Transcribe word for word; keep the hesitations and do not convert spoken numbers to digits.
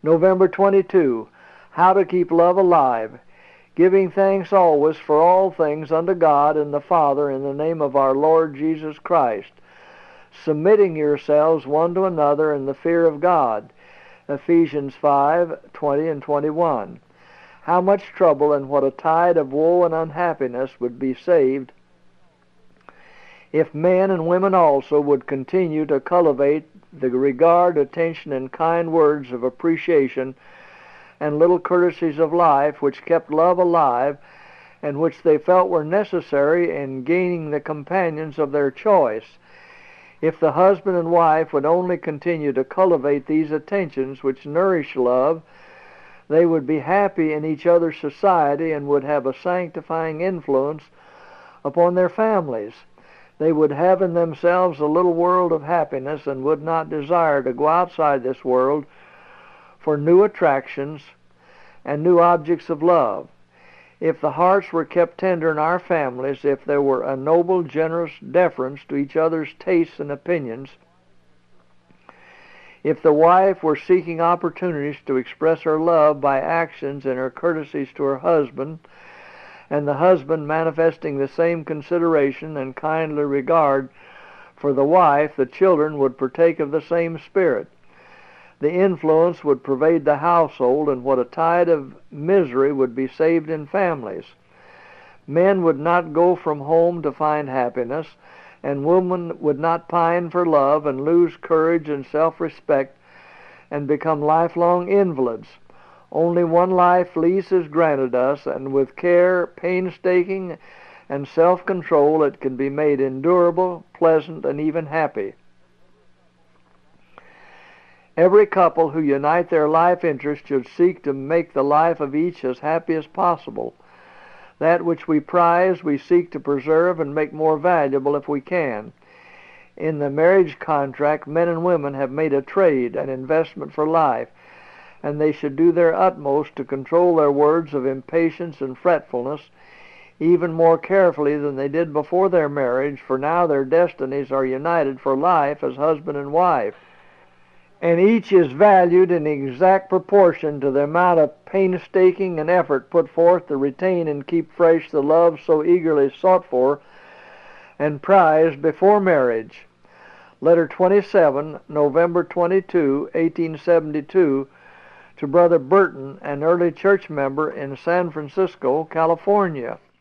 November twenty-second, How to Keep Love Alive. Giving thanks always for all things unto God and the Father in the name of our Lord Jesus Christ, submitting yourselves one to another in the fear of God. Ephesians five twenty and twenty-one. How much trouble and what a tide of woe and unhappiness would be saved if men and women also would continue to cultivate the regard, attention, and kind words of appreciation and little courtesies of life which kept love alive and which they felt were necessary in gaining the companions of their choice. If the husband and wife would only continue to cultivate these attentions which nourish love, they would be happy in each other's society and would have a sanctifying influence upon their families. They would have in themselves a little world of happiness and would not desire to go outside this world for new attractions and new objects of love. If the hearts were kept tender in our families, if there were a noble, generous deference to each other's tastes and opinions, if the wife were seeking opportunities to express her love by actions and her courtesies to her husband, and the husband manifesting the same consideration and kindly regard for the wife, the children would partake of the same spirit. The influence would pervade the household, and what a tide of misery would be saved in families. Men would not go from home to find happiness, and women would not pine for love and lose courage and self-respect and become lifelong invalids. Only one life lease is granted us, and with care, painstaking, and self-control it can be made endurable, pleasant, and even happy. Every couple who unite their life interests should seek to make the life of each as happy as possible. That which we prize we seek to preserve and make more valuable if we can. In the marriage contract, men and women have made a trade, an investment for life, and they should do their utmost to control their words of impatience and fretfulness even more carefully than they did before their marriage, for now their destinies are united for life as husband and wife, and each is valued in exact proportion to the amount of painstaking and effort put forth to retain and keep fresh the love so eagerly sought for and prized before marriage. Letter twenty-seven, November twenty-second, eighteen seventy-two, to Brother Burton, an early church member in San Francisco, California.